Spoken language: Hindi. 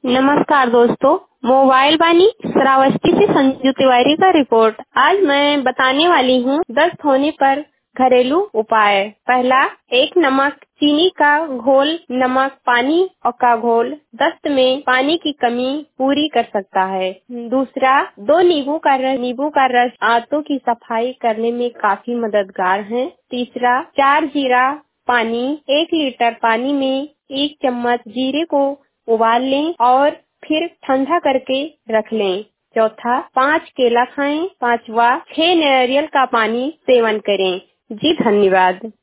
नमस्कार दोस्तों, मोबाइल वाणी श्रावस्ती से संजू तिवारी का रिपोर्ट। आज मैं बताने वाली हूँ दस्त होने पर घरेलू उपाय। पहला, 1 नमक चीनी का घोल, नमक पानी और का घोल दस्त में पानी की कमी पूरी कर सकता है। दूसरा, 2 नींबू का रस आंतों की सफाई करने में काफी मददगार है। तीसरा, 4 जीरा पानी, 1 लीटर पानी में 1 चम्मच जीरे को उबाल लें और फिर ठंडा करके रख लें। चौथा, 5 केला खाएं। पांचवा, 6 नारियल का पानी सेवन करें। जी धन्यवाद।